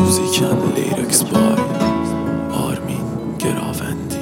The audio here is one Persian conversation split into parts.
Music and lyrics by آرمین گراوندی.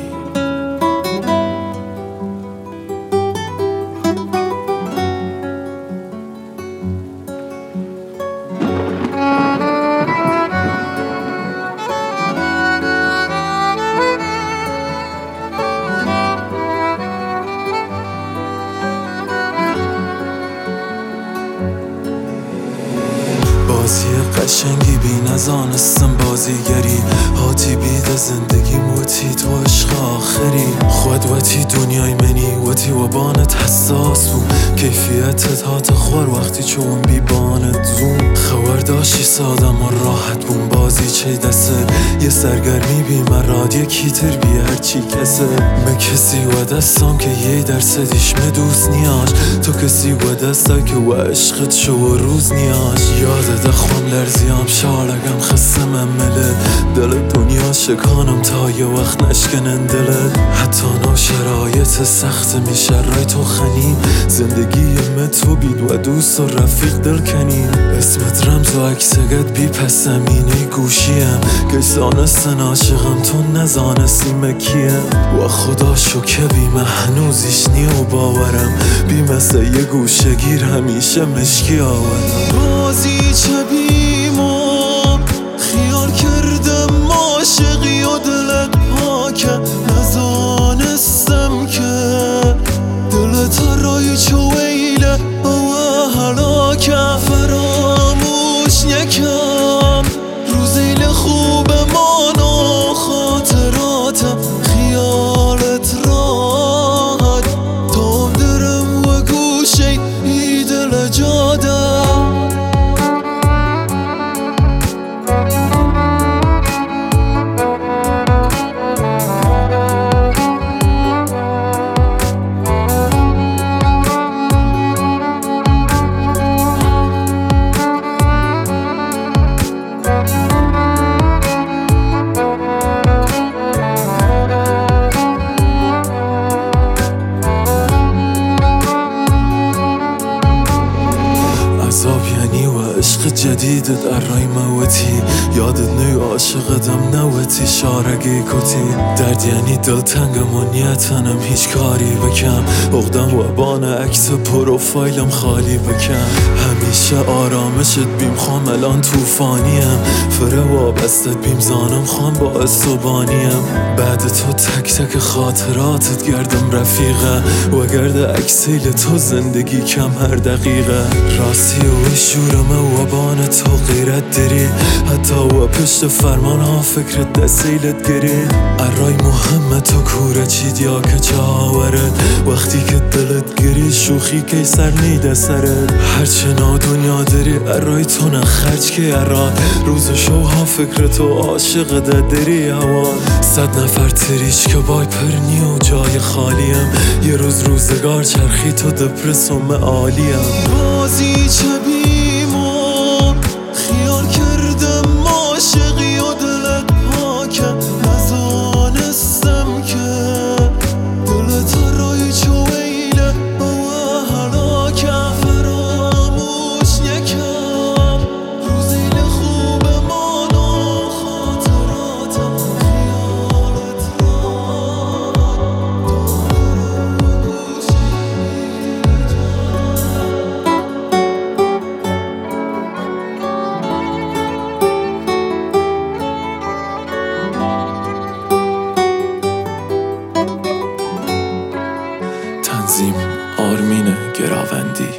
بازی قشنگی بی نزانستم بازیگری هاتی بیده زندگی موتی تو عشق آخری خود وتی دنیای منی وتی و بانت حساس بود کیفیتت هات خور وقتی چون بی بانت زوم خبر داشتی سادم و راحت بون بازی چه دسته یه سرگرمی بی مراد یکی تر بی هرچی کسه کسی و دستم که یه درصدیش مدوس نیاش تو کسی و دسته که و عشقت شو و روز نیاش یادت خون لرزیم شالگم خسته ممله دل دنیا شکانم تا یه وقت نشکنن دلت حتی نو شرایط سخت میشه رای تو خنیم زندگی تو بید و دوست و رفیق دل کنیم اسمت رمز و عکسگت بی پس زمینه گوشیم گیسانستن عاشقم تو نزانستی مکیم و خدا شکه بیمه هنوزیش نی و باورم بیمسه یه گوشگیر همیشه مشکی آورم بازی چه بیم و خیال کردم عاشقی و دلت پاکه نزانستم که دلت رای چو ویله و حلاکه فراموش نکم روزیل خوب من و خاطراتم خیالت راحت تا درم و گوشه ای دل جاده یعنی و عشق جدیدت ارای موتی یادت نوی عاشقتم نوتی شارگی کتی درد یعنی دلتنگم و نیتنم هیچ کاری بکم اقدم و بان عکس پروفایلم خالی بکم همیشه آرامشت بیم خوام الان توفانیم فره وابستت بیم زانم خوام با استوبانیم بعد تو تک تک خاطراتت گردم رفیقه و گرد عکسیل تو زندگی کم هر دقیقه راستی و شورمه و بان تو غیرت داری حتی و پشت فرمان ها فکرت دستیلت گری ارای مهمه تو کوره چید یا که چاورت وقتی که دلت گری شوخی که سر نیده سرت هرچه نا دنیا داری ارای تو نخرج که ارای روز شوها فکر تو عاشق داری هوا 100 نفر تریش که بای پرنی و جای خالیم یه روز روزگار چرخی تو دپرسوم عالیم بازی چه بیم و خیال کردم عاشقی و دلت پاکه نزانستم که دلت رای چو ویله و حلاکه فراموش نکم روزیل خوب من و خاطراتم خیالت راحت دارم و گوشه تنظیم آرمین گراوندی.